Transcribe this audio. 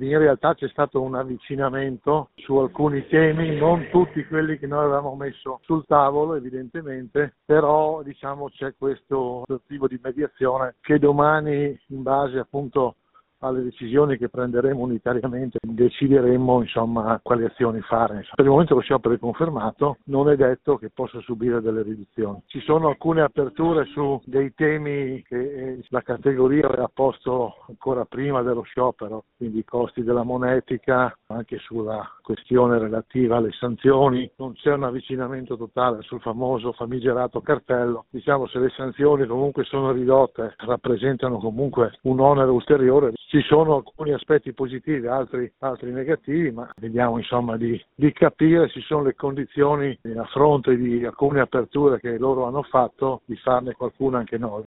in realtà c'è stato un avvicinamento su alcuni temi, non tutti quelli che noi avevamo messo sul tavolo evidentemente, però diciamo c'è questo tipo di mediazione che domani, in base appunto alle decisioni che prenderemo unitariamente, decideremo insomma quali azioni fare. Per il momento lo sciopero è confermato, non è detto che possa subire delle riduzioni. Ci sono alcune aperture su dei temi che la categoria aveva posto ancora prima dello sciopero, quindi i costi della monetica, anche sulla questione relativa alle sanzioni. Non c'è un avvicinamento totale sul famoso famigerato cartello. Diciamo, se le sanzioni comunque sono ridotte, rappresentano comunque un onere ulteriore. Ci sono alcuni aspetti positivi, altri negativi, ma vediamo insomma di capire se ci sono le condizioni, a fronte di alcune aperture che loro hanno fatto, di farne qualcuna anche noi.